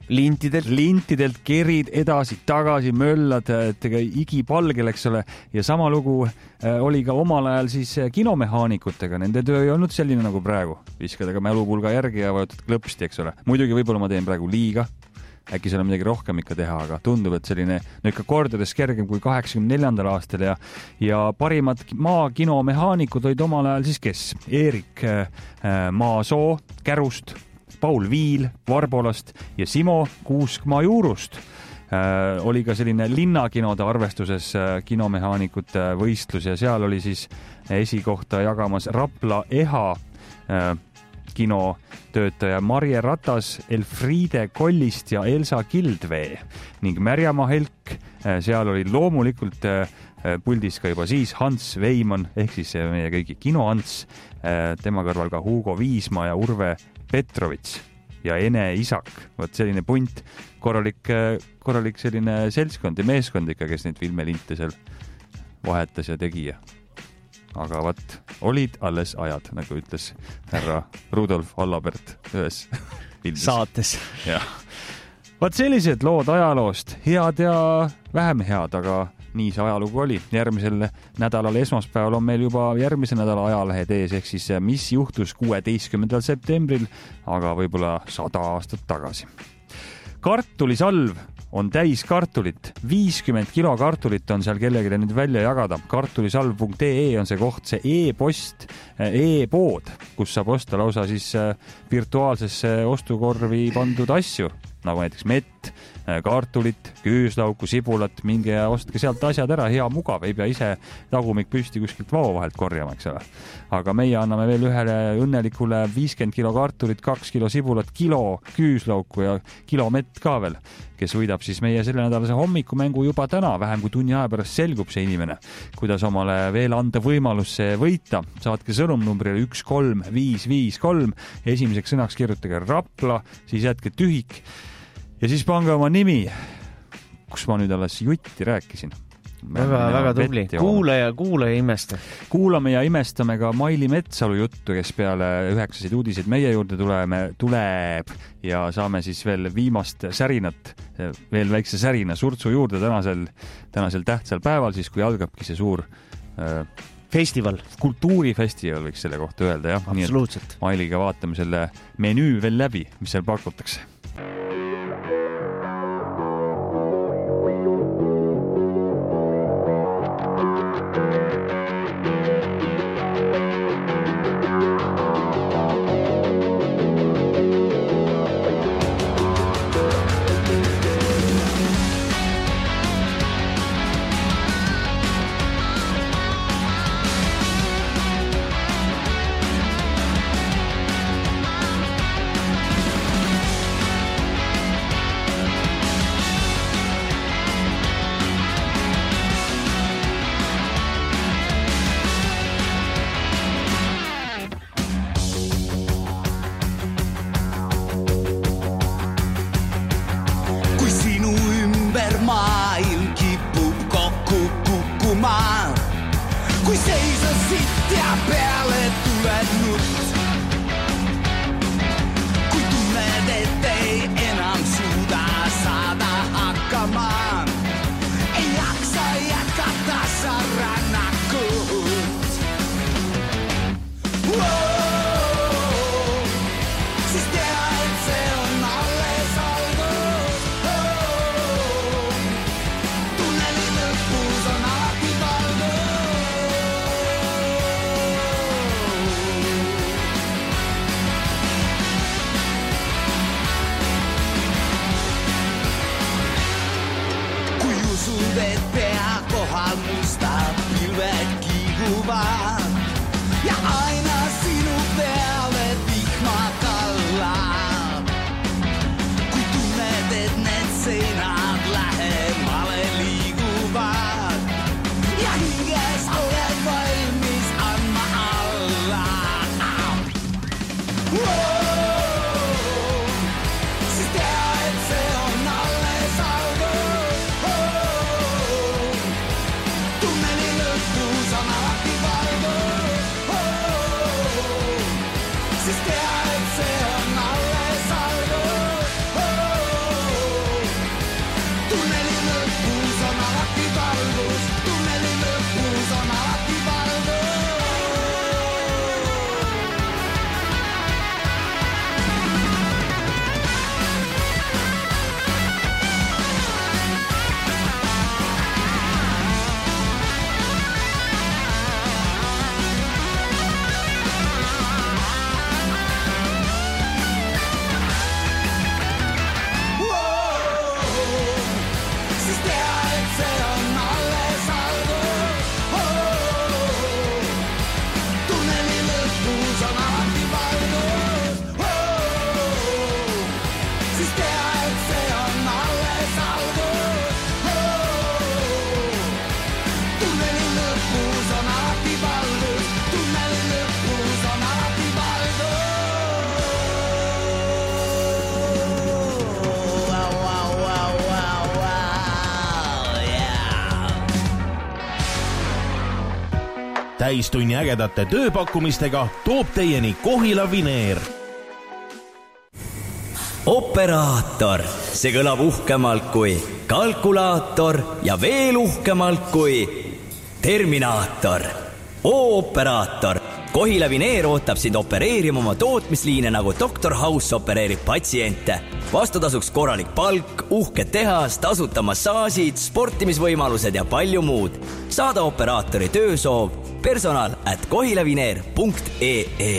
lintidelt kerid edasi-tagasi, möllad, igipalgel, eks ole. Ja sama lugu oli ka omal ajal siis kinomehaanikutega. Nende töö ei olnud selline nagu praegu. Viskad aga mälupulga järgi ja vajutad klõpsti, eks ole. Muidugi võib-olla ma teen praegu liiga. Äkki seal on midagi rohkem ikka teha, aga tundub, et selline no ikka kordades kergem kui 84. aastal ja parimad maakinomehaanikud olid omal ajal siis kes? Eerik Maasoo Kärust, Paul Viil Varbolast ja Simo Kuuskmaa Juurust. Oli ka selline linnakinode arvestuses kinomehaanikute võistlus ja seal oli siis esikohta jagamas Rapla EHA kinotöötaja Marje Ratas, Elfriide Kollist ja Elsa Kildvee ning Märjamaa Helk. Seal oli loomulikult puldis ka juba siis Hans Veiman ehk siis meie kõigi kinoants, tema kõrval ka Hugo Viisma ja Urve Petrovits ja Ene Isak. Võt selline punt, korralik selline seltskond ja meeskond ikka, kes neid filmelinte seal vahetas ja tegi. Aga võt, olid alles ajad, nagu ütles härra Rudolf Allabert ühes saates. Ja. Võt sellised lood ajaloost, head ja vähem head, aga nii see ajalugu oli. Järgmisel nädalal esmaspäeval on meil juba järgmise nädala ajalehed ees, ehk siis mis juhtus 16. septembril, aga võib-olla 100 aastat tagasi. Kartulisalv on täis kartulit. 50 kilo kartulit on seal kellelegi nüüd välja jagada. Kartulisalv.ee on see koht, see e-post, e-pood, kus saab osta lausa siis virtuaalsesse ostukorvi pandud asju, nagu näiteks mett, kartulit, küüslauku, sibulat, minge ja ostke sealt asjad ära, hea mugav, ei pea ise tagumik püsti kuskilt vao vahelt korjama, eks ole. Aga meie anname veel ühele õnnelikule 50 kilo kartulit, 2 kilo sibulat, kilo küüslauku ja kilo mett ka veel, kes võidab siis meie selle nädalase hommikumängu juba täna, vähem kui tunni aja pärast selgub see inimene, kuidas omale veel anda võimalus see võita. Saatke sõnumnumbrile 13553, esimeseks sõnaks kirjutage Rapla, siis jätke tühik ja siis pange oma nimi, kus ma nüüd alles jutti rääkisin. Väga tubli. Kuulaja imesta. Kuulame ja imestame ka Maili Metsalu juttu, kes peale 9 uudiseid meie juurde tuleb ja saame siis veel viimast särinat, veel väikse särina surtsu juurde tänasel tähtsal päeval, siis kui algabki see suur festival. Kultuurifestival võiks selle kohta öelda, jah. Absoluutselt. Mailiga vaatame selle menüü veel läbi, mis seal pakutakse. Tunnelin loppuus on alati valvo. siis tea, et see on alles algus. Tunneli lõpus on alati valgus. Siis tea, et see on alles algus. Tunneli lõpus on alati valgus. Tunneli lõpus on alati valgus. Täistunni ägedate tööpakkumistega toob teieni Kohila Vineer. Operaator, see kõlab uhkemalt kui kalkulaator ja veel uhkemalt kui terminaator. Operaator, Kohila Vineer ootab sind opereerima oma tootmisliine nagu Dr. House opereerib patsiente. Vastutasuks korralik palk, uhked tehas, tasuta massaasid, sportimisvõimalused ja palju muud. Saada operaatori töösoov personal@kohilavineer.ee.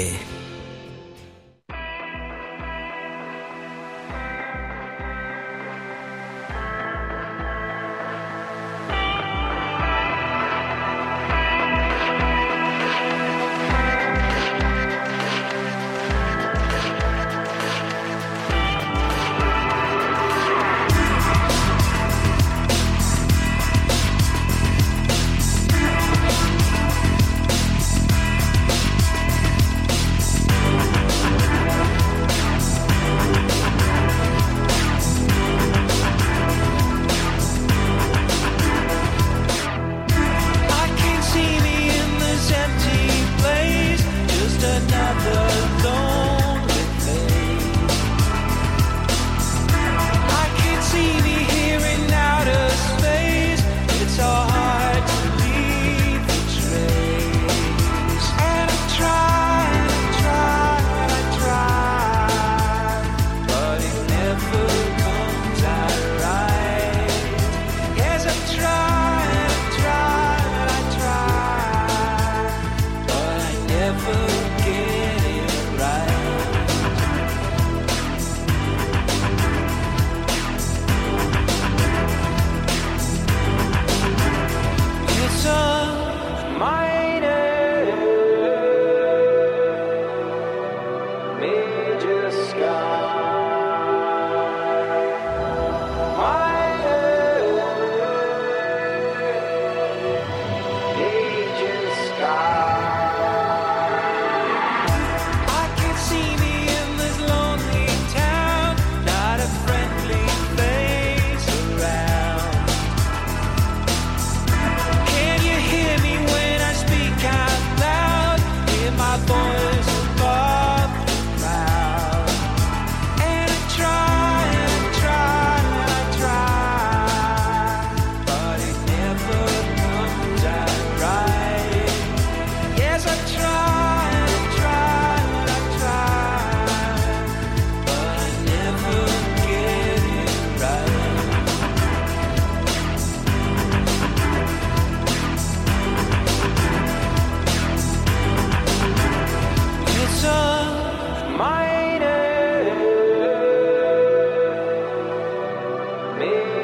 Mine